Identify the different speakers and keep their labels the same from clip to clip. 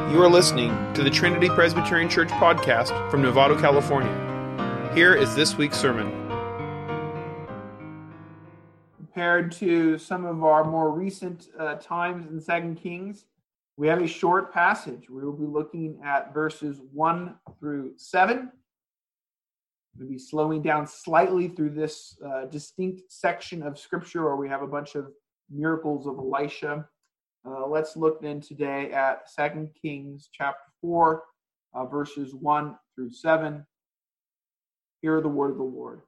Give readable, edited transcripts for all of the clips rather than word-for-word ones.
Speaker 1: You are listening to the Trinity Presbyterian Church podcast from Novato, California. Here is this week's sermon.
Speaker 2: Compared to some of our more recent times in 2 Kings, we have a short passage. We will be looking at verses 1 through 7. We'll be slowing down slightly through this distinct section of Scripture where we have a bunch of miracles of Elisha. Let's look then today at 2 Kings chapter 4, verses 1 through 7. Hear the word of the Lord.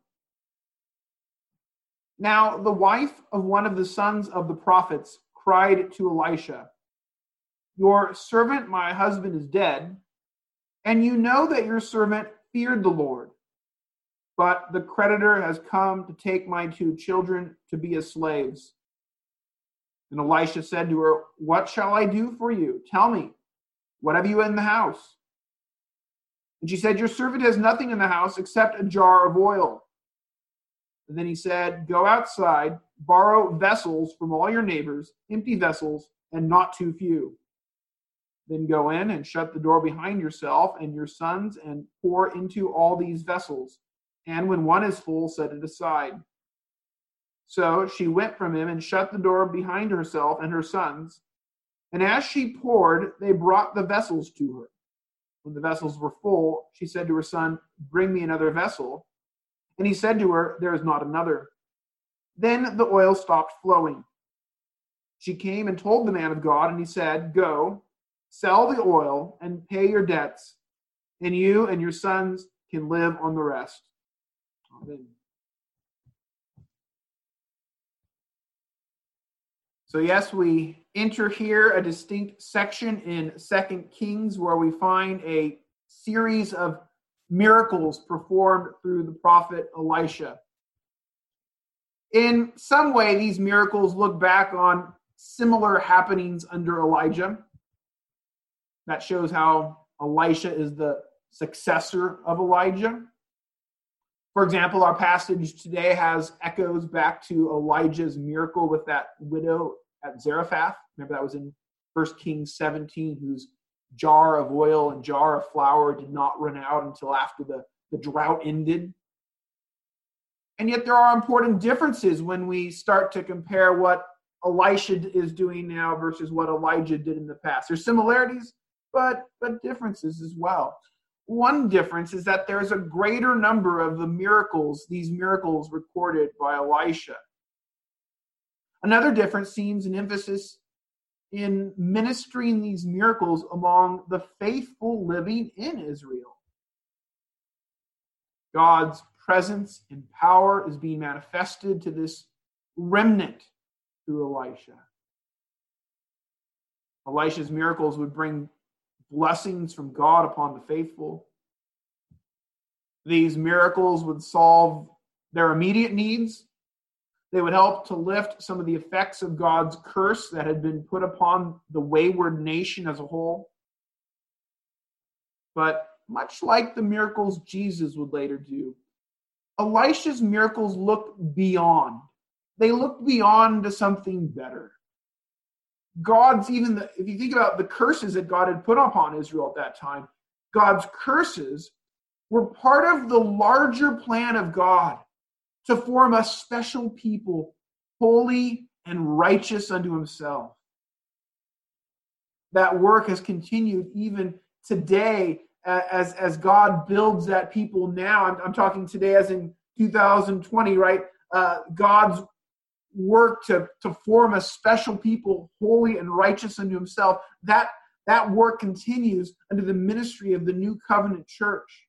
Speaker 2: Now the wife of one of the sons of the prophets cried to Elisha, "Your servant, my husband, is dead, and you know that your servant feared the Lord. But the creditor has come to take my 2 children to be as slaves." And Elisha said to her, "What shall I do for you? Tell me, what have you in the house?" And she said, "Your servant has nothing in the house except a jar of oil." And then he said, "Go outside, borrow vessels from all your neighbors, empty vessels, and not too few. Then go in and shut the door behind yourself and your sons and pour into all these vessels. And when one is full, set it aside." So she went from him and shut the door behind herself and her sons. And as she poured, they brought the vessels to her. When the vessels were full, she said to her son, "Bring me another vessel." And he said to her, "There is not another." Then the oil stopped flowing. She came and told the man of God, and he said, "Go, sell the oil and pay your debts, and you and your sons can live on the rest." Amen. So yes, we enter here a distinct section in 2 Kings where we find a series of miracles performed through the prophet Elisha. In some way, these miracles look back on similar happenings under Elijah. That shows how Elisha is the successor of Elijah. For example, our passage today has echoes back to Elijah's miracle with that widow at Zarephath. Remember, that was in 1 Kings 17, whose jar of oil and jar of flour did not run out until after the drought ended. And yet there are important differences when we start to compare what Elisha is doing now versus what Elijah did in the past. There's similarities, but differences as well. One difference is that there's a greater number of these miracles recorded by Elisha. Another difference seems an emphasis in ministering these miracles among the faithful living in Israel. God's presence and power is being manifested to this remnant through Elisha. Elisha's miracles would bring blessings from God upon the faithful. These miracles would solve their immediate needs. They would help to lift some of the effects of God's curse that had been put upon the wayward nation as a whole. But much like the miracles Jesus would later do, Elisha's miracles look beyond. They look beyond to something better. If you think about the curses that God had put upon Israel at that time, God's curses were part of the larger plan of God to form a special people, holy and righteous unto himself. That work has continued even today as God builds that people now. I'm talking today as in 2020, right? God's work to form a special people, holy and righteous unto himself. That work continues under the ministry of the New Covenant Church.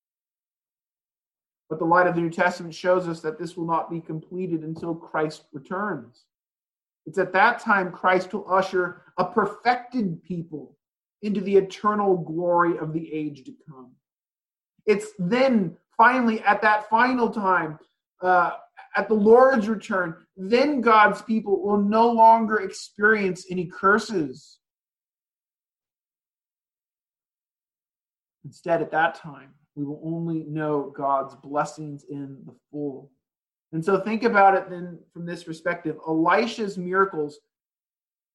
Speaker 2: But the light of the New Testament shows us that this will not be completed until Christ returns. It's at that time Christ will usher a perfected people into the eternal glory of the age to come. It's then, finally, at that final time, at the Lord's return, then God's people will no longer experience any curses. Instead, at that time, we will only know God's blessings in the full. And so think about it then from this perspective. Elisha's miracles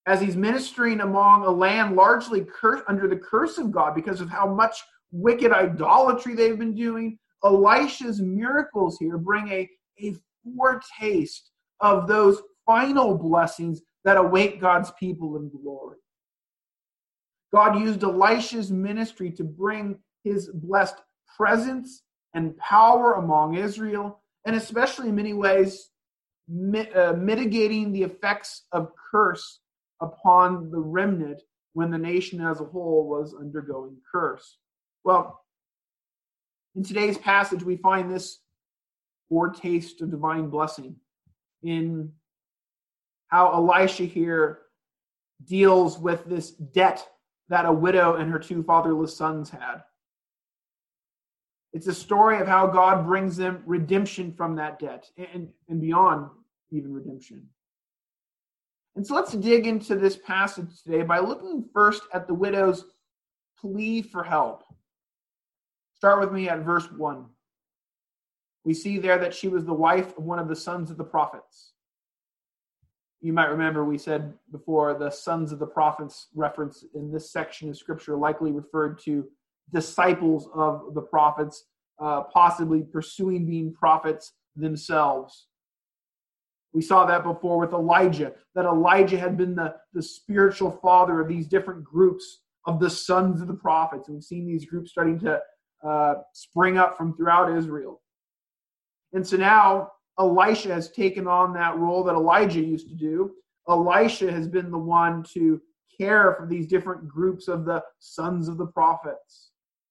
Speaker 2: as he's ministering among a land largely under the curse of God because of how much wicked idolatry they've been doing. Elisha's miracles here bring a foretaste of those final blessings that await God's people in glory. God used Elisha's ministry to bring his blessed presence and power among Israel, and especially in many ways mitigating the effects of curse upon the remnant when the nation as a whole was undergoing curse. Well, in today's passage, we find this foretaste of divine blessing in how Elisha here deals with this debt that a widow and her two fatherless sons had. It's a story of how God brings them redemption from that debt and beyond even redemption. And so let's dig into this passage today by looking first at the widow's plea for help. Start with me at verse 1. We see there that she was the wife of one of the sons of the prophets. You might remember we said before the sons of the prophets reference in this section of Scripture likely referred to disciples of the prophets, possibly pursuing being prophets themselves. We saw that before with Elijah, that Elijah had been the spiritual father of these different groups of the sons of the prophets. And we've seen these groups starting to spring up from throughout Israel. And so now Elisha has taken on that role that Elijah used to do. Elisha has been the one to care for these different groups of the sons of the prophets.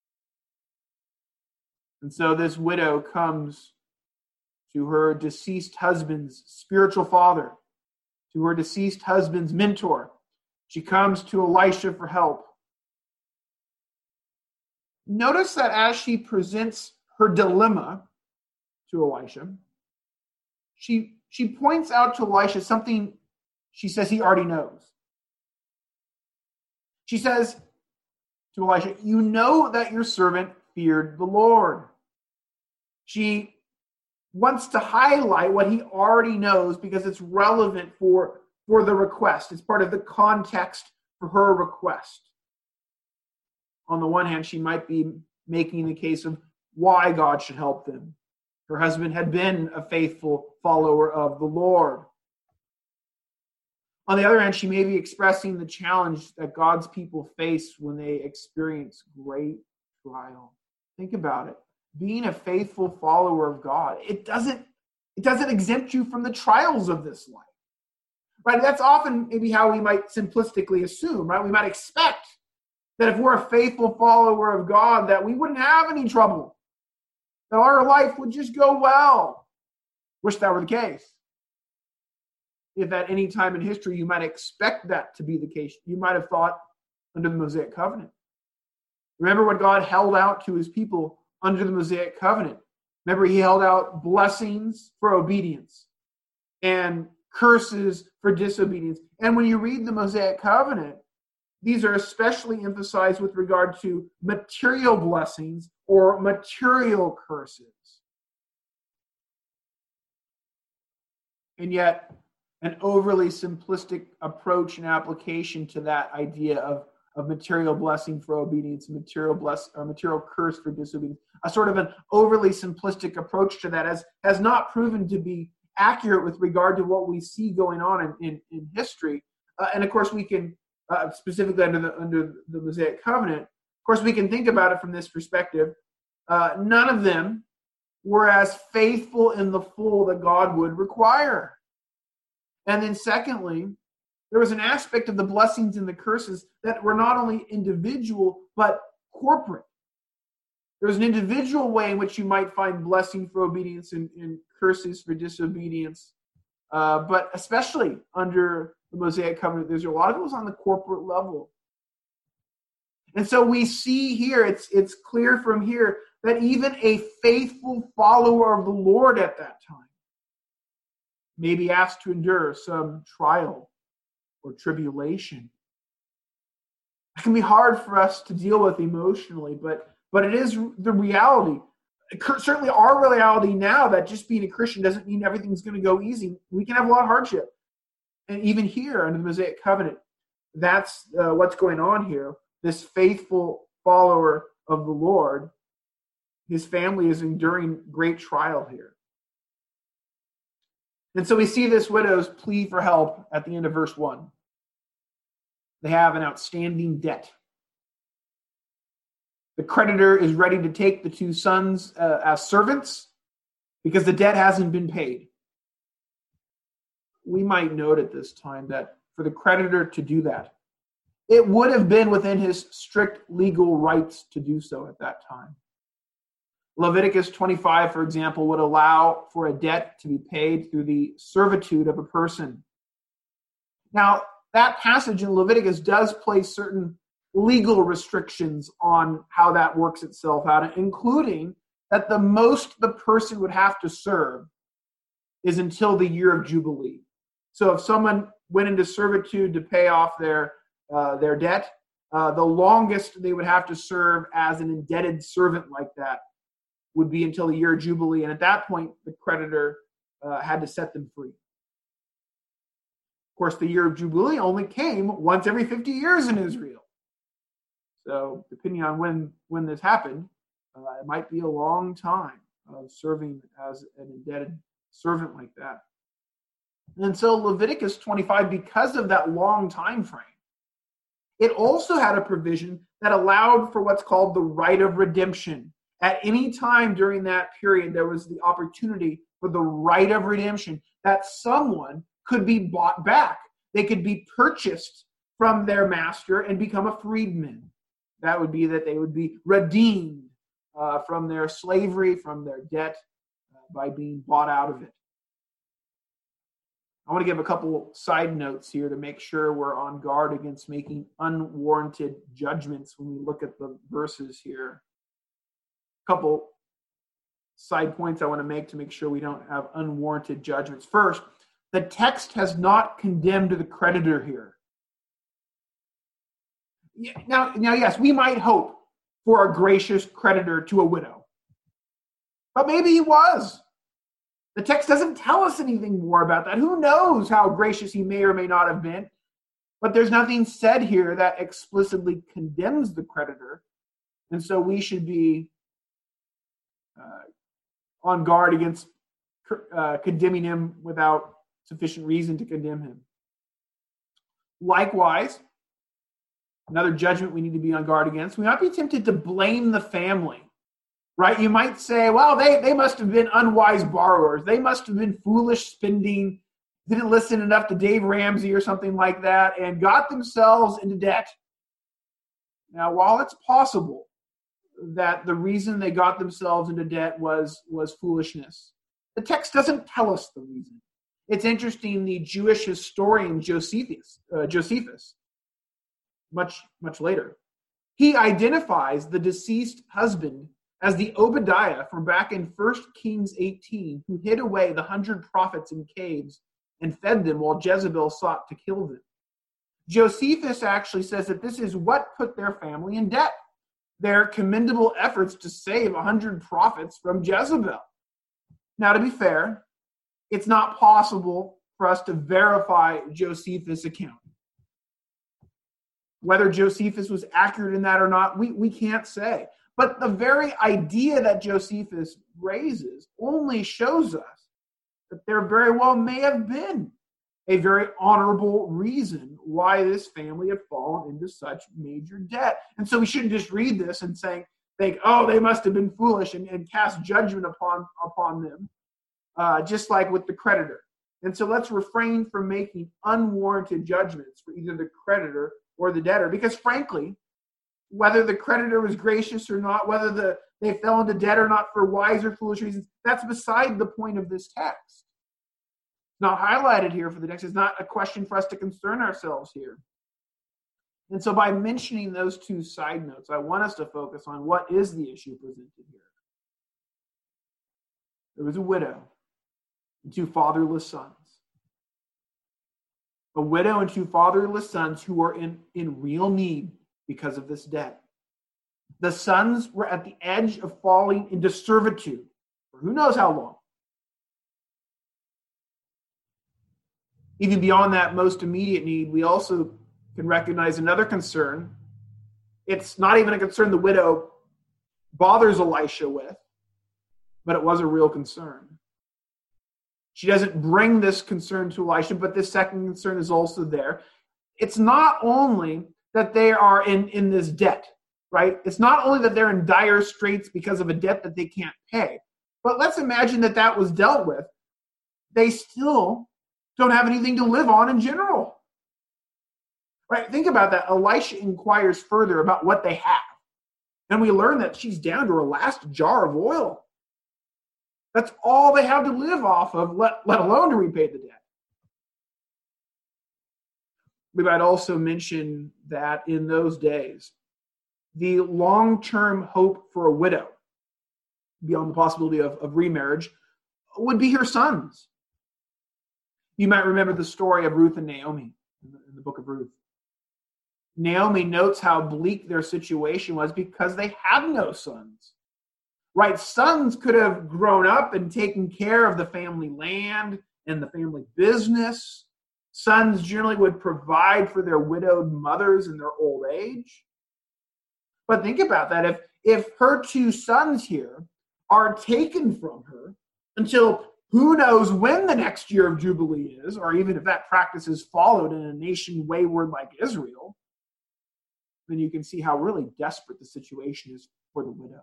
Speaker 2: And so this widow comes to her deceased husband's spiritual father, to her deceased husband's mentor. She comes to Elisha for help. Notice that as she presents her dilemma to Elisha, she points out to Elisha something she says he already knows. She says to Elisha, "You know that your servant feared the Lord." She wants to highlight what he already knows because it's relevant for the request. It's part of the context for her request. On the one hand, she might be making the case of why God should help them. Her husband had been a faithful follower of the Lord. On the other hand, she may be expressing the challenge that God's people face when they experience great trial. Think about it. Being a faithful follower of God, it doesn't exempt you from the trials of this life. Right? That's often maybe how we might simplistically assume, right? We might expect that if we're a faithful follower of God, that we wouldn't have any trouble, that our life would just go well. Wish that were the case. If at any time in history you might expect that to be the case, you might have thought under the Mosaic covenant. Remember what God held out to his people under the Mosaic covenant. Remember, he held out blessings for obedience and curses for disobedience. And when you read the Mosaic covenant, these are especially emphasized with regard to material blessings or material curses. And yet, an overly simplistic approach and application to that idea of material blessing for obedience, material curse for disobedience, a sort of an overly simplistic approach to that has not proven to be accurate with regard to what we see going on in history. And of course, we can specifically under the Mosaic covenant, of course, we can think about it from this perspective. None of them were as faithful in the full that God would require. And then secondly, there was an aspect of the blessings and the curses that were not only individual, but corporate. There was an individual way in which you might find blessing for obedience and curses for disobedience. But especially under the Mosaic covenant, there's a lot of those on the corporate level. And so we see here, it's clear from here that even a faithful follower of the Lord at that time may be asked to endure some trial or tribulation. It can be hard for us to deal with emotionally, but it is the reality. Certainly our reality now that just being a Christian doesn't mean everything's going to go easy. We can have a lot of hardship. And even here under the Mosaic covenant, that's what's going on here. This faithful follower of the Lord, his family is enduring great trial here. And so we see this widow's plea for help at the end of verse 1. They have an outstanding debt. The creditor is ready to take the two sons as servants because the debt hasn't been paid. We might note at this time that for the creditor to do that, it would have been within his strict legal rights to do so at that time. Leviticus 25, for example, would allow for a debt to be paid through the servitude of a person. Now, that passage in Leviticus does place certain legal restrictions on how that works itself out, including that the most the person would have to serve is until the year of Jubilee. So if someone went into servitude to pay off their debt, the longest they would have to serve as an indebted servant like that would be until the year of Jubilee. And at that point, the creditor had to set them free. Of course, the year of Jubilee only came once every 50 years in Israel. So depending on when this happened, it might be a long time of serving as an indebted servant like that. And so Leviticus 25, because of that long time frame, it also had a provision that allowed for what's called the right of redemption. At any time during that period, there was the opportunity for the right of redemption, that someone could be bought back. They could be purchased from their master and become a freedman. That would be that they would be redeemed from their slavery, from their debt, by being bought out of it. I want to give a couple side notes here to make sure we're on guard against making unwarranted judgments when we look at the verses here. A couple side points I want to make sure we don't have unwarranted judgments. First, the text has not condemned the creditor here. Now, yes, we might hope for a gracious creditor to a widow, but maybe he was. The text doesn't tell us anything more about that. Who knows how gracious he may or may not have been? But there's nothing said here that explicitly condemns the creditor. And so we should be on guard against condemning him without sufficient reason to condemn him. Likewise, another judgment we need to be on guard against, we might be tempted to blame the family. Right? You might say, well, they must have been unwise borrowers. They must have been foolish spending, didn't listen enough to Dave Ramsey or something like that, and got themselves into debt. Now, while it's possible that the reason they got themselves into debt was foolishness, the text doesn't tell us the reason. It's interesting, the Jewish historian Josephus, much later, he identifies the deceased husband as the Obadiah from back in 1 Kings 18, who hid away the 100 prophets in caves and fed them while Jezebel sought to kill them. Josephus actually says that this is what put their family in debt, their commendable efforts to save 100 prophets from Jezebel. Now, to be fair, it's not possible for us to verify Josephus' account. Whether Josephus was accurate in that or not, we can't say. But the very idea that Josephus raises only shows us that there very well may have been a very honorable reason why this family had fallen into such major debt. And so we shouldn't just read this and think, oh, they must have been foolish and cast judgment upon them, just like with the creditor. And so let's refrain from making unwarranted judgments for either the creditor or the debtor, because frankly, whether the creditor was gracious or not, whether they fell into debt or not for wise or foolish reasons, that's beside the point of this text. It's not highlighted here for the text. It's not a question for us to concern ourselves here. And so by mentioning those two side notes, I want us to focus on what is the issue presented here. There was a widow and two fatherless sons. A widow and two fatherless sons who were in real need because of this debt. The sons were at the edge of falling into servitude for who knows how long. Even beyond that most immediate need, we also can recognize another concern. It's not even a concern the widow bothers Elisha with, but it was a real concern. She doesn't bring this concern to Elisha, but this second concern is also there. It's not only that they are in this debt, right? It's not only that they're in dire straits because of a debt that they can't pay, but let's imagine that that was dealt with. They still don't have anything to live on in general, right? Think about that. Elisha inquires further about what they have, and we learn that she's down to her last jar of oil. That's all they have to live off of, let alone to repay the debt. We might also mention that in those days, the long-term hope for a widow, beyond the possibility of remarriage, would be her sons. You might remember the story of Ruth and Naomi in the book of Ruth. Naomi notes how bleak their situation was because they had no sons. Right? Sons could have grown up and taken care of the family land and the family business. Sons generally would provide for their widowed mothers in their old age. But think about that. If her two sons here are taken from her until who knows when the next year of Jubilee is, or even if that practice is followed in a nation wayward like Israel, then you can see how really desperate the situation is for the widow.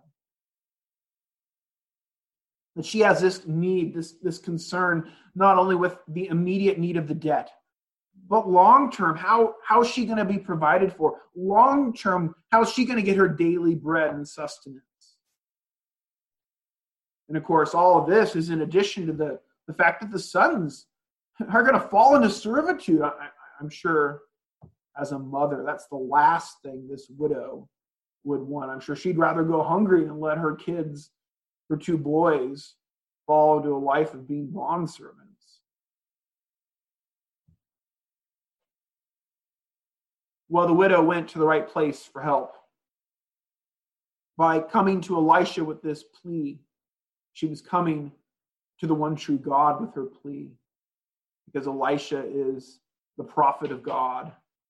Speaker 2: That she has this need, this concern, not only with the immediate need of the debt, but long-term, how is she going to be provided for? Long-term, how is she going to get her daily bread and sustenance? And of course, all of this is in addition to the fact that the sons are going to fall into servitude. I'm sure as a mother, that's the last thing this widow would want. I'm sure she'd rather go hungry than let her kids, her two boys, fall into a life of being bondservants. Well, the widow went to the right place for help. By coming to Elisha with this plea, she was coming to the one true God with her plea, because Elisha is the prophet of God.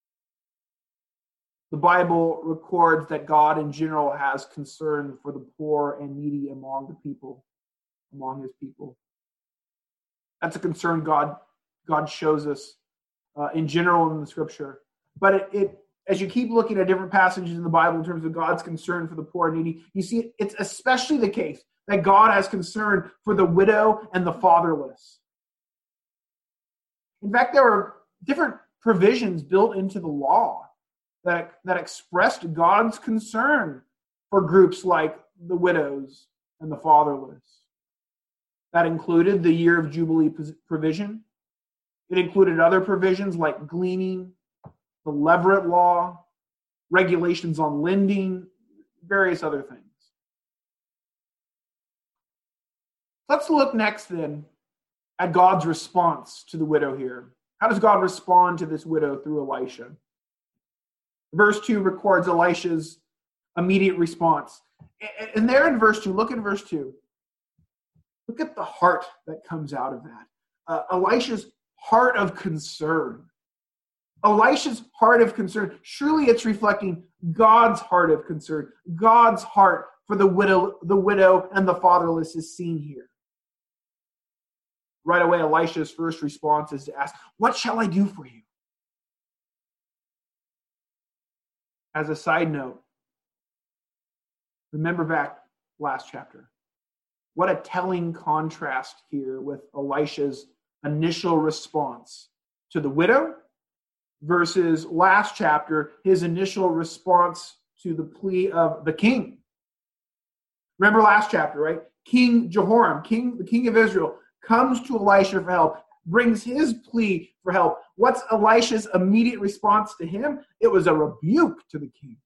Speaker 2: The Bible records that God in general has concern for the poor and needy among his people. That's a concern God shows us in general in the scripture. But it as you keep looking at different passages in the Bible in terms of God's concern for the poor and needy, you see it's especially the case that God has concern for the widow and the fatherless. In fact, there are different provisions built into the law that expressed God's concern for groups like the widows and the fatherless. That included the year of Jubilee provision. It included other provisions like gleaning, the Levirate law, regulations on lending, various other things. Let's look next then at God's response to the widow here. How does God respond to this widow through Elisha? Verse 2 records Elisha's immediate response. And there in verse 2, look at verse 2. Look at the heart that comes out of that. Elisha's heart of concern. Elisha's heart of concern. Surely it's reflecting God's heart of concern. God's heart for the widow and the fatherless is seen here. Right away, Elisha's first response is to ask, "What shall I do for you?" As a side note, remember back last chapter. What a telling contrast here with Elisha's initial response to the widow versus last chapter, his initial response to the plea of the king. Remember last chapter, right? King Jehoram, the king of Israel, comes to Elisha for help, brings his plea for help. What's Elisha's immediate response to him? It was a rebuke to the king.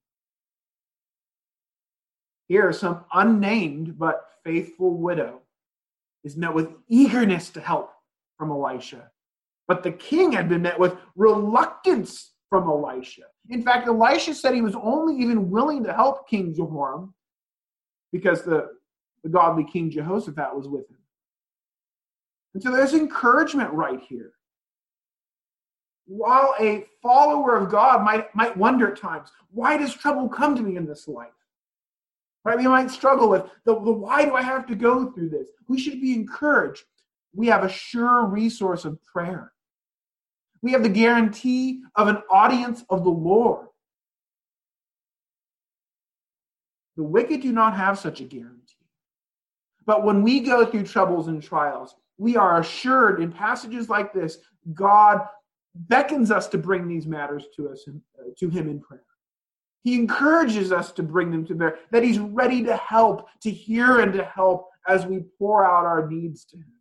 Speaker 2: Here, some unnamed but faithful widow is met with eagerness to help from Elisha. But the king had been met with reluctance from Elisha. In fact, Elisha said he was only even willing to help King Jehoram because the godly King Jehoshaphat was with him. And so there's encouragement right here. while a follower of God might wonder at times, why does trouble come to me in this life? Right? We might struggle with the why do I have to go through this? We should be encouraged. We have a sure resource of prayer. We have the guarantee of an audience of the Lord. The wicked do not have such a guarantee. But when we go through troubles and trials, we are assured in passages like this, God beckons us to bring these matters to us, to him in prayer. He encourages us to bring them to bear, that he's ready to help, to hear and to help as we pour out our needs to him.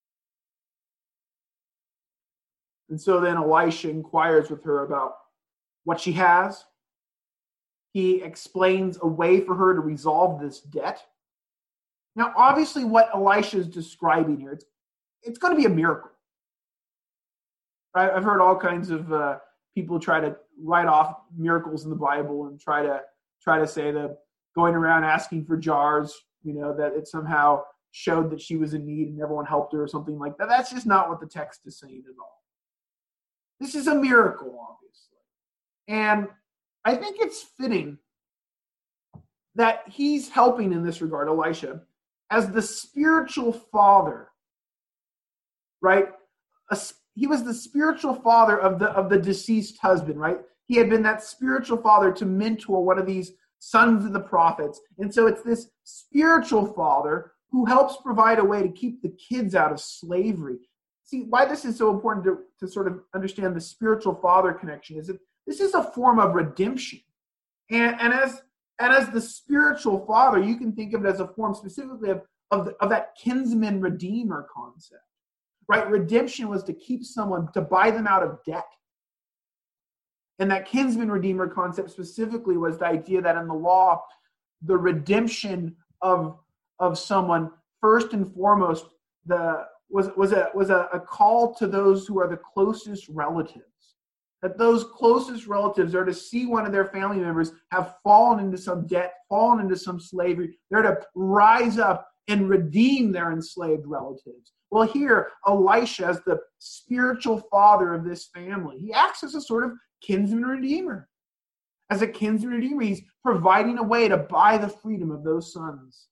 Speaker 2: And so then Elisha inquires with her about what she has. He explains a way for her to resolve this debt. Now, obviously, what Elisha is describing here, it's going to be a miracle. Right? I've heard all kinds of people try to write off miracles in the Bible and try to say that going around asking for jars, that it somehow showed that she was in need and everyone helped her or something like that. That's just not what the text is saying at all. This is a miracle, obviously. And I think it's fitting that he's helping in this regard, Elisha, as the spiritual father, right? He was the spiritual father of the deceased husband, right? He had been that spiritual father to mentor one of these sons of the prophets. And so it's this spiritual father who helps provide a way to keep the kids out of slavery. See, why this is so important to sort of understand the spiritual father connection is that this is a form of redemption. And as the spiritual father, you can think of it as a form specifically of that kinsman redeemer concept. Right? Redemption was to keep someone, to buy them out of debt. And that kinsman redeemer concept specifically was the idea that in the law, the redemption of someone, first and foremost, was a call to those who are the closest relatives. That those closest relatives are to see one of their family members have fallen into some debt, fallen into some slavery. They're to rise up and redeem their enslaved relatives. Well, here, Elisha, as the spiritual father of this family, he acts as a sort of kinsman redeemer. As a kinsman redeemer, he's providing a way to buy the freedom of those sons.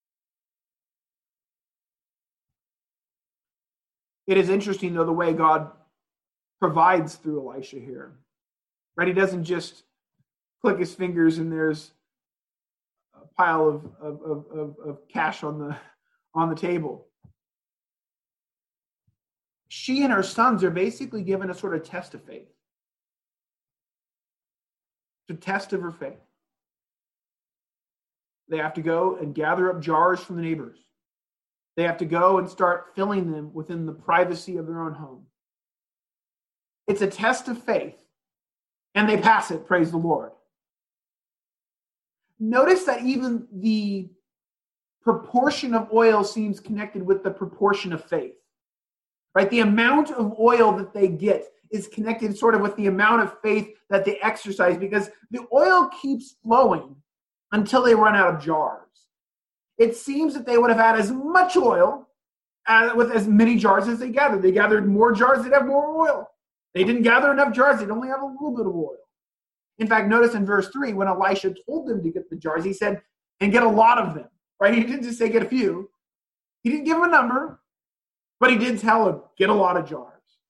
Speaker 2: It is interesting, though, the way God provides through Elisha here. Right? He doesn't just click his fingers and there's a pile of cash on the table. She and her sons are basically given a sort of test of faith. It's a test of her faith. They have to go and gather up jars from the neighbors. They have to go and start filling them within the privacy of their own home. It's a test of faith, and they pass it, praise the Lord. Notice that even the proportion of oil seems connected with the proportion of faith. Right? The amount of oil that they get is connected sort of with the amount of faith that they exercise, because the oil keeps flowing until they run out of jars. It seems that they would have had as much oil with as many jars as they gathered. They gathered more jars, they'd have more oil. They didn't gather enough jars, they'd only have a little bit of oil. In fact, notice in verse 3, when Elisha told them to get the jars, he said, and get a lot of them. Right? He didn't just say get a few. He didn't give them a number, but he did tell them, get a lot of jars.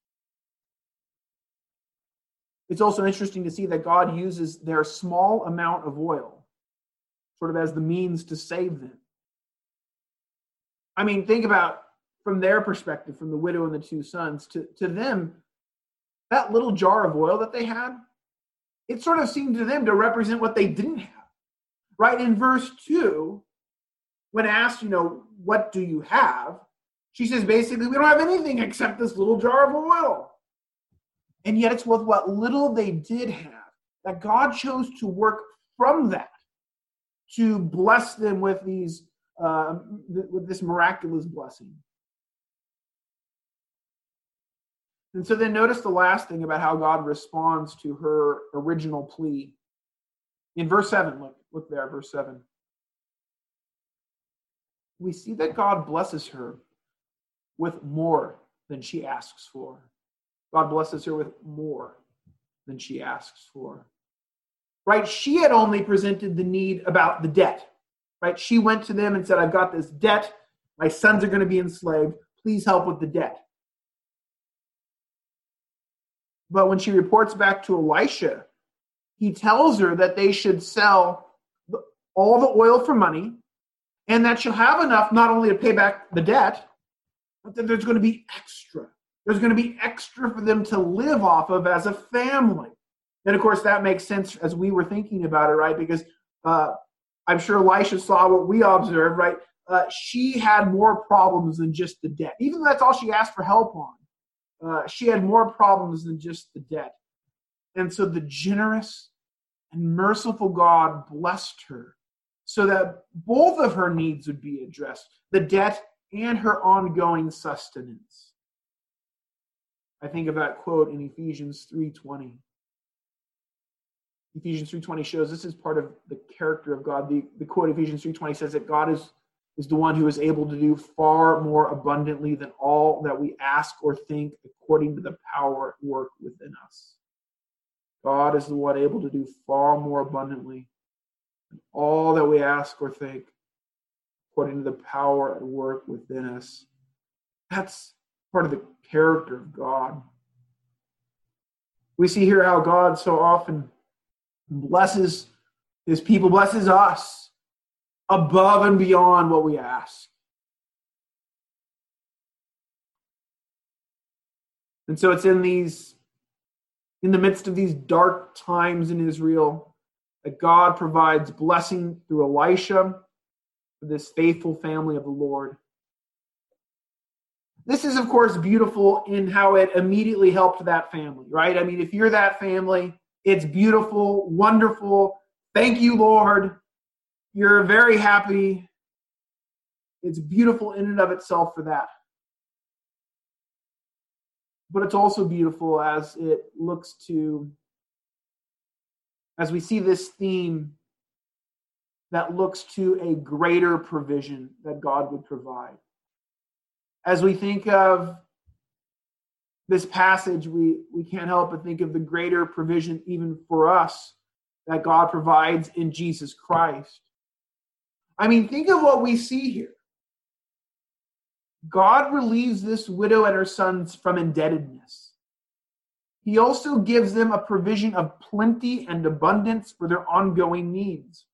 Speaker 2: It's also interesting to see that God uses their small amount of oil sort of as the means to save them. I mean, think about from their perspective, from the widow and the two sons, to them, that little jar of oil that they had, it sort of seemed to them to represent what they didn't have. Right? In verse 2, when asked, what do you have? She says, basically, we don't have anything except this little jar of oil. And yet it's with what little they did have that God chose to work from that to bless them with these with this miraculous blessing. And so then notice the last thing about how God responds to her original plea. In verse 7, look there, verse 7. We see that God blesses her with more than she asks for. God blesses her with more than she asks for. Right? She had only presented the need about the debt. Right? She went to them and said, I've got this debt. My sons are going to be enslaved. Please help with the debt. But when she reports back to Elisha, he tells her that they should sell all the oil for money and that she'll have enough not only to pay back the debt, but that there's going to be extra. There's going to be extra for them to live off of as a family. And of course, that makes sense as we were thinking about it, right? Because I'm sure Elisha saw what we observed, right? She had more problems than just the debt. Even though that's all she asked for help on. She had more problems than just the debt. And so the generous and merciful God blessed her so that both of her needs would be addressed, the debt and her ongoing sustenance. I think of that quote in Ephesians 3:20. Ephesians 3:20 shows this is part of the character of God. The quote Ephesians 3:20 says that God is the one who is able to do far more abundantly than all that we ask or think according to the power at work within us. God is the one able to do far more abundantly than all that we ask or think according to the power at work within us. That's part of the character of God. We see here how God so often blesses his people, blesses us above and beyond what we ask. And so it's in the midst of these dark times in Israel that God provides blessing through Elisha for this faithful family of the Lord. This is, of course, beautiful in how it immediately helped that family, right? I mean, if you're that family, it's beautiful, wonderful. Thank you, Lord. You're very happy. It's beautiful in and of itself for that. But it's also beautiful as it looks to, as we see this theme that looks to a greater provision that God would provide. As we think of this passage, we can't help but think of the greater provision even for us that God provides in Jesus Christ. I mean, think of what we see here. God relieves this widow and her sons from indebtedness. He also gives them a provision of plenty and abundance for their ongoing needs.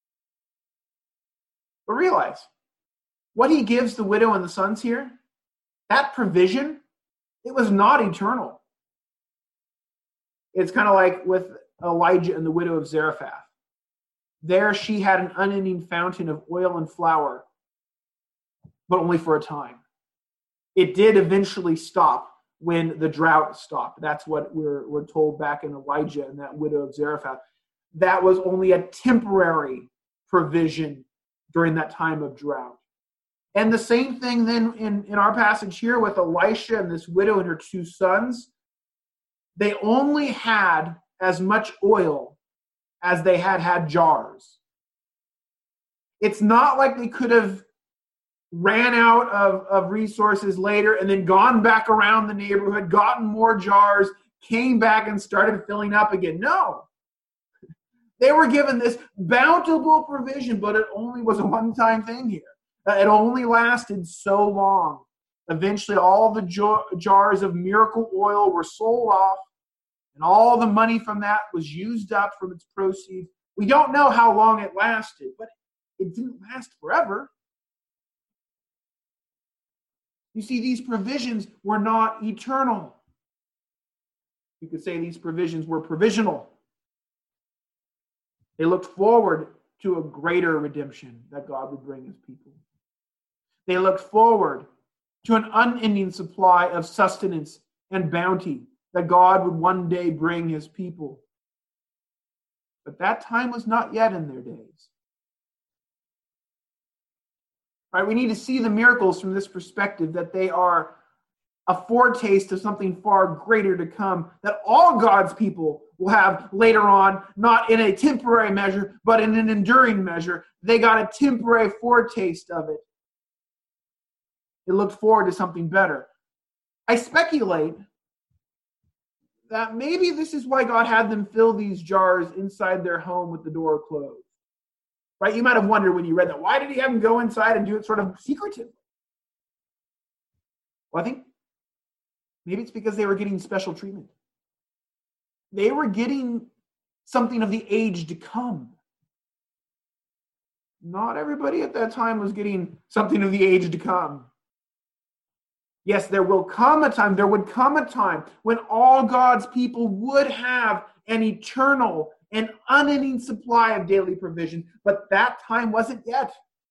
Speaker 2: But realize, what he gives the widow and the sons here, that provision, it was not eternal. It's kind of like with Elijah and the widow of Zarephath. There she had an unending fountain of oil and flour, but only for a time. It did eventually stop when the drought stopped. That's what we're told back in Elijah and that widow of Zarephath. That was only a temporary provision during that time of drought. And the same thing then in our passage here with Elisha and this widow and her two sons. They only had as much oil as they had jars. It's not like they could have ran out of resources later and then gone back around the neighborhood, gotten more jars, came back and started filling up again. No. They were given this bountiful provision, but it only was a one-time thing here. It only lasted so long. Eventually, all the jars of miracle oil were sold off, and all the money from that was used up from its proceeds. We don't know how long it lasted, but it didn't last forever. You see, these provisions were not eternal. You could say these provisions were provisional. They looked forward to a greater redemption that God would bring his people. They looked forward to an unending supply of sustenance and bounty that God would one day bring his people. But that time was not yet in their days. Right? We need to see the miracles from this perspective, that they are a foretaste of something far greater to come, that all God's people will have later on, not in a temporary measure, but in an enduring measure. They got a temporary foretaste of it. It looked forward to something better. I speculate that maybe this is why God had them fill these jars inside their home with the door closed. Right? You might have wondered when you read that, why did he have them go inside and do it sort of secretively? Well, I think maybe it's because they were getting special treatment. They were getting something of the age to come. Not everybody at that time was getting something of the age to come. Yes, there would come a time when all God's people would have an eternal and unending supply of daily provision, but that time wasn't yet.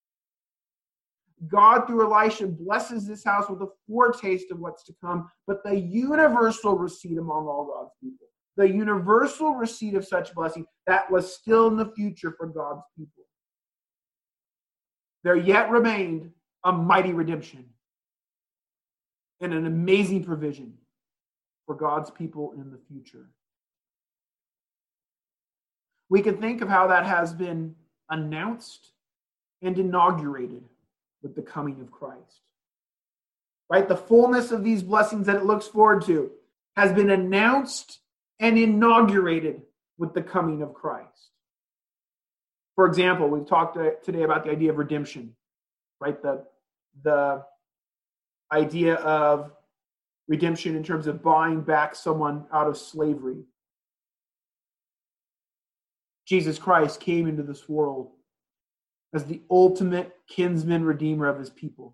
Speaker 2: God, through Elisha, blesses this house with a foretaste of what's to come, but the universal receipt among all God's people, the universal receipt of such blessing, that was still in the future for God's people. There yet remained a mighty redemption and an amazing provision for God's people in the future. We can think of how that has been announced and inaugurated with the coming of Christ. Right? The fullness of these blessings that it looks forward to has been announced and inaugurated with the coming of Christ. For example, we've talked today about the idea of redemption, right? The idea of redemption in terms of buying back someone out of slavery. Jesus Christ came into this world as the ultimate kinsman redeemer of his people.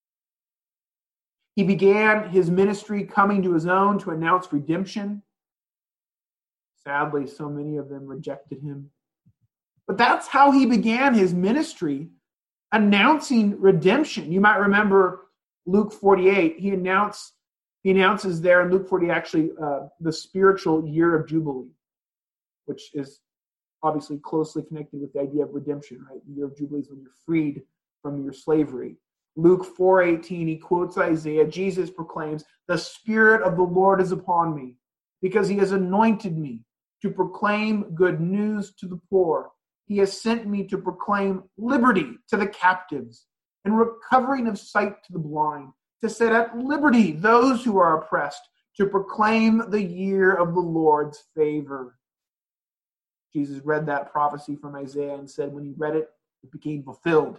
Speaker 2: He began his ministry coming to his own to announce redemption. Sadly, so many of them rejected him. But that's how he began his ministry, announcing redemption. You might remember Luke 48. He announces there in Luke 48 actually the spiritual year of Jubilee, which is obviously closely connected with the idea of redemption, right? The year of Jubilee is when you're freed from your slavery. Luke 4:18, he quotes Isaiah. Jesus proclaims, "The Spirit of the Lord is upon me, because he has anointed me to proclaim good news to the poor. He has sent me to proclaim liberty to the captives and recovering of sight to the blind, to set at liberty those who are oppressed, to proclaim the year of the Lord's favor." Jesus read that prophecy from Isaiah and said when he read it, it became fulfilled.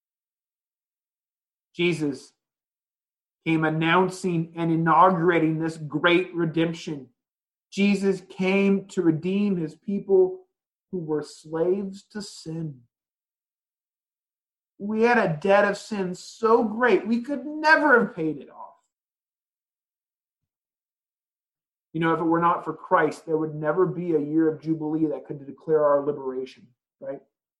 Speaker 2: Jesus came announcing and inaugurating this great redemption. Jesus came to redeem his people who were slaves to sin. We had a debt of sin so great we could never have paid it off. You know, if it were not for Christ, there would never be a year of Jubilee that could declare our liberation, right?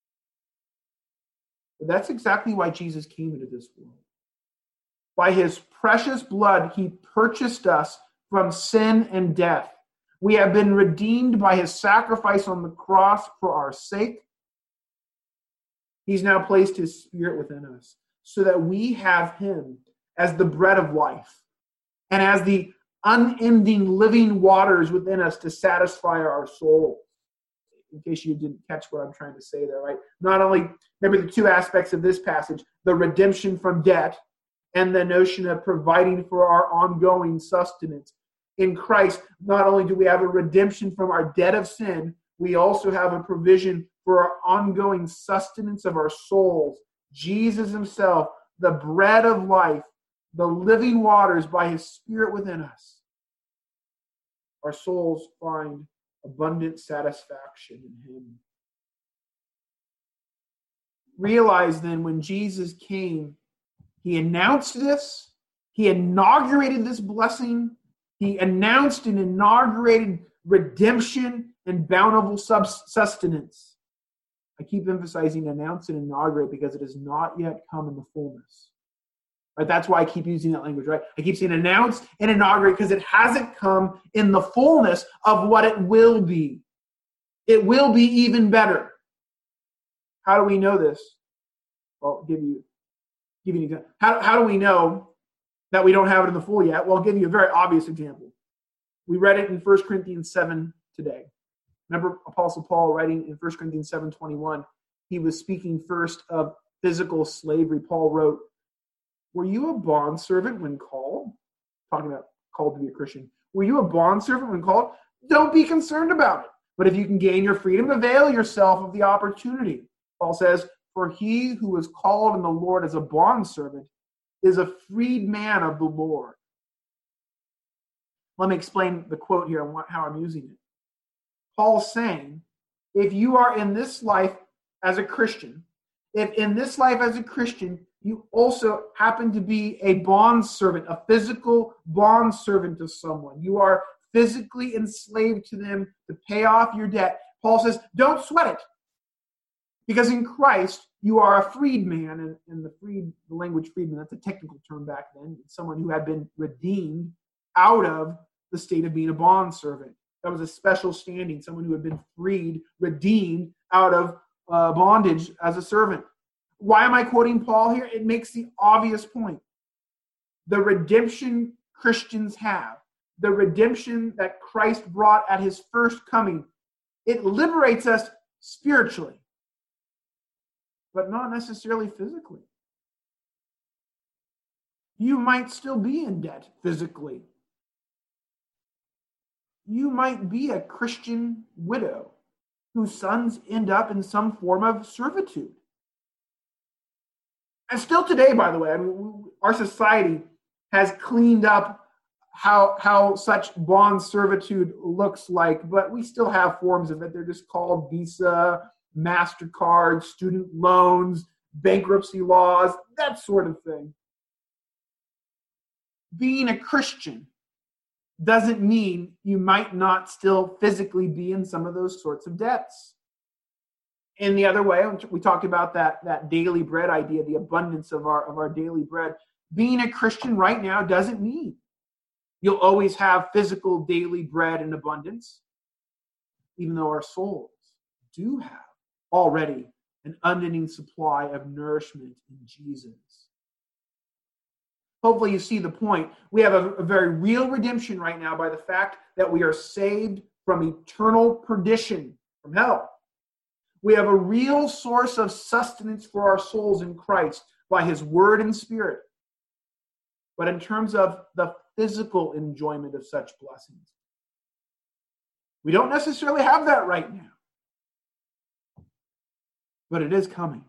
Speaker 2: But that's exactly why Jesus came into this world. By his precious blood, he purchased us from sin and death. We have been redeemed by his sacrifice on the cross for our sake. He's now placed his Spirit within us so that we have him as the bread of life and as the unending living waters within us to satisfy our soul. In case you didn't catch what I'm trying to say there, right? Not only, remember the two aspects of this passage, the redemption from debt and the notion of providing for our ongoing sustenance. In Christ, not only do we have a redemption from our debt of sin, we also have a provision for our ongoing sustenance of our souls. Jesus himself, the bread of life, the living waters by his Spirit within us. Our souls find abundant satisfaction in him. Realize then when Jesus came, he announced this, he inaugurated this blessing, he announced and inaugurated redemption and bountiful sustenance. I keep emphasizing announce and inaugurate because it has not yet come in the fullness. Right? That's why I keep using that language, right? I keep saying announce and inaugurate because it hasn't come in the fullness of what it will be. It will be even better. How do we know this? Well, I'll give you an example. How do we know that we don't have it in the full yet? Well, I'll give you a very obvious example. We read it in 1 Corinthians 7 today. Remember Apostle Paul writing in 1 Corinthians 7:21, he was speaking first of physical slavery. Paul wrote, "Were you a bondservant when called?" Talking about called to be a Christian. Were you a bondservant when called? Don't be concerned about it. But if you can gain your freedom, avail yourself of the opportunity. Paul says, for he who is called in the Lord as a bondservant is a freed man of the Lord. Let me explain the quote here and how I'm using it. Paul's saying, if you are in this life as a Christian, if in this life as a Christian, you also happen to be a bondservant, a physical bondservant to someone, you are physically enslaved to them to pay off your debt, Paul says, don't sweat it. Because in Christ, you are a freed man, and the language freedman, that's a technical term back then, someone who had been redeemed out of the state of being a bondservant. That was a special standing, someone who had been freed, redeemed out of bondage as a servant. Why am I quoting Paul here? It makes the obvious point. The redemption Christians have, the redemption that Christ brought at his first coming, it liberates us spiritually, but not necessarily physically. You might still be in debt physically. You might be a Christian widow whose sons end up in some form of servitude. And still today, by the way, our society has cleaned up how such bond servitude looks like, but we still have forms of it. They're just called Visa, MasterCard, student loans, bankruptcy laws, that sort of thing. Being a Christian doesn't mean you might not still physically be in some of those sorts of debts. In the other way, we talked about that daily bread idea, the abundance of our daily bread. Being a Christian right now doesn't mean you'll always have physical daily bread in abundance, even though our souls do have already an unending supply of nourishment in Jesus. Hopefully you see the point. We have a very real redemption right now by the fact that we are saved from eternal perdition, from hell. We have a real source of sustenance for our souls in Christ by his word and spirit. But in terms of the physical enjoyment of such blessings, we don't necessarily have that right now. But it is coming.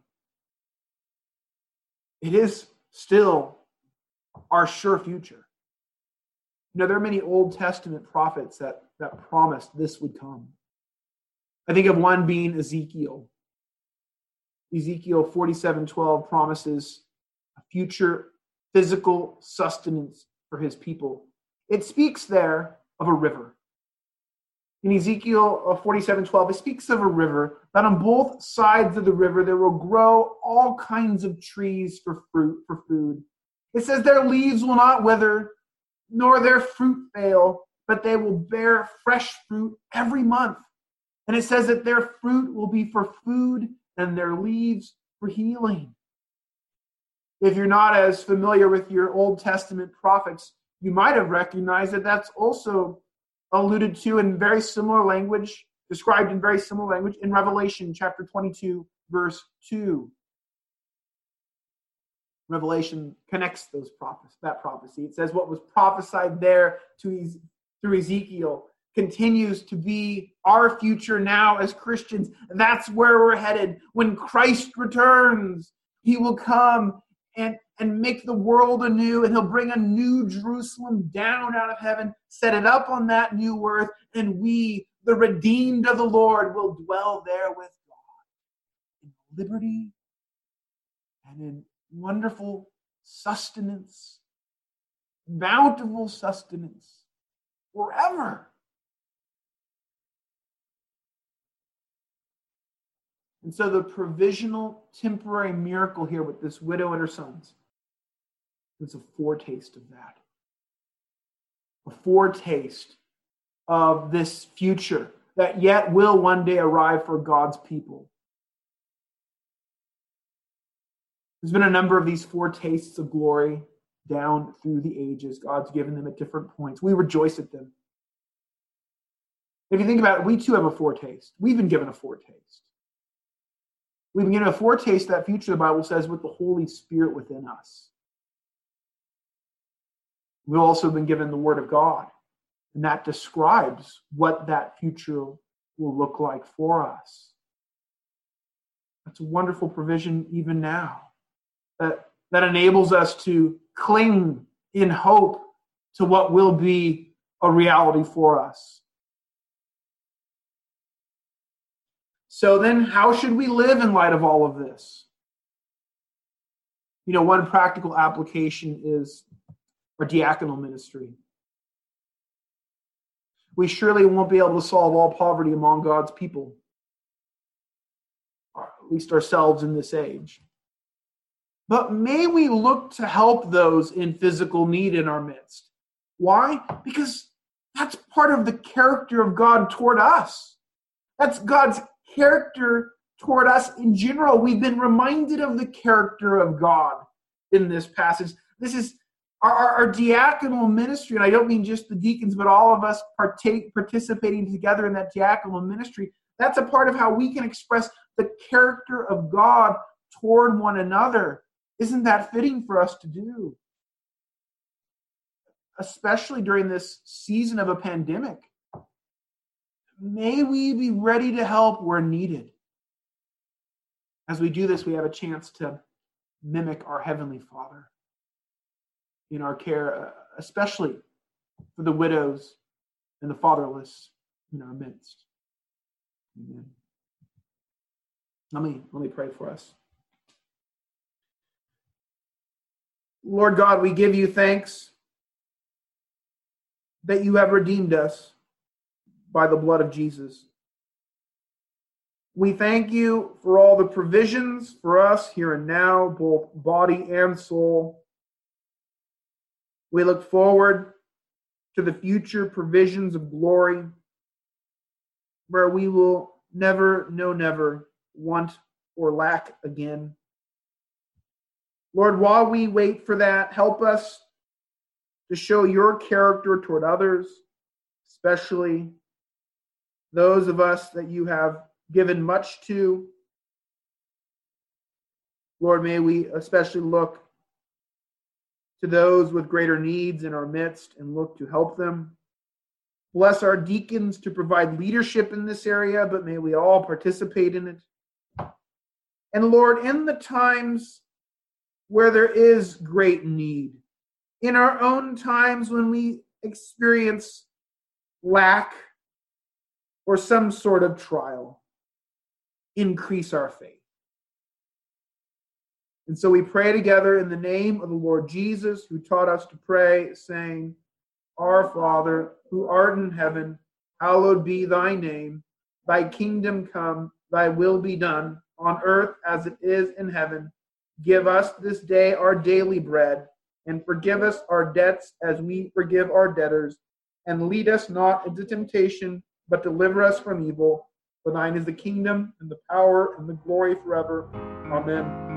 Speaker 2: It is still our sure future. You know, there are many Old Testament prophets that promised this would come. I think of one being Ezekiel. Ezekiel 47:12 promises a future physical sustenance for his people. It speaks there of a river. In Ezekiel 47:12, it speaks of a river, that on both sides of the river there will grow all kinds of trees for food. It says their leaves will not wither, nor their fruit fail, but they will bear fresh fruit every month. And it says that their fruit will be for food and their leaves for healing. If you're not as familiar with your Old Testament prophets, you might have recognized that that's also alluded to in very similar language, described in very similar language in Revelation chapter 22, verse 2. Revelation connects that prophecy. It says what was prophesied there through Ezekiel continues to be our future now as Christians. That's where we're headed. When Christ returns, he will come and make the world anew, and he'll bring a new Jerusalem down out of heaven, set it up on that new earth, and we, the redeemed of the Lord, will dwell there with God in liberty and in wonderful sustenance, bountiful sustenance, forever. And so the provisional, temporary miracle here with this widow and her sons is a foretaste of that. A foretaste of this future that yet will one day arrive for God's people. There's been a number of these foretastes of glory down through the ages. God's given them at different points. We rejoice at them. If you think about it, we too have a foretaste. We've been given a foretaste. We've been given a foretaste of that future, the Bible says, with the Holy Spirit within us. We've also been given the Word of God And that describes what that future will look like for us. That's a wonderful provision even now. That enables us to cling in hope to what will be a reality for us. So then, how should we live in light of all of this? One practical application is our diaconal ministry. We surely won't be able to solve all poverty among God's people, or at least ourselves in this age. But may we look to help those in physical need in our midst. Why? Because that's part of the character of God toward us. That's God's character toward us in general. We've been reminded of the character of God in this passage. This is our diaconal ministry, and I don't mean just the deacons, but all of us participating together in that diaconal ministry. That's a part of how we can express the character of God toward one another. Isn't that fitting for us to do? Especially during this season of a pandemic. May we be ready to help where needed. As we do this, we have a chance to mimic our Heavenly Father in our care, especially for the widows and the fatherless in our midst. Amen. Let me pray for us. Lord God, we give you thanks that you have redeemed us by the blood of Jesus. We thank you for all the provisions for us here and now, both body and soul. We look forward to the future provisions of glory, where we will never want or lack again. Lord, while we wait for that, help us to show your character toward others, especially those of us that you have given much to. Lord, may we especially look to those with greater needs in our midst and look to help them. Bless our deacons to provide leadership in this area, but may we all participate in it. And Lord, in the times where there is great need, in our own times when we experience lack or some sort of trial, increase our faith. And so we pray together in the name of the Lord Jesus, who taught us to pray, saying, Our Father, who art in heaven, hallowed be thy name. Thy kingdom come, thy will be done, on earth as it is in heaven. Give us this day our daily bread, and forgive us our debts as we forgive our debtors. And lead us not into temptation, but deliver us from evil. For thine is the kingdom, and the power, and the glory forever. Amen.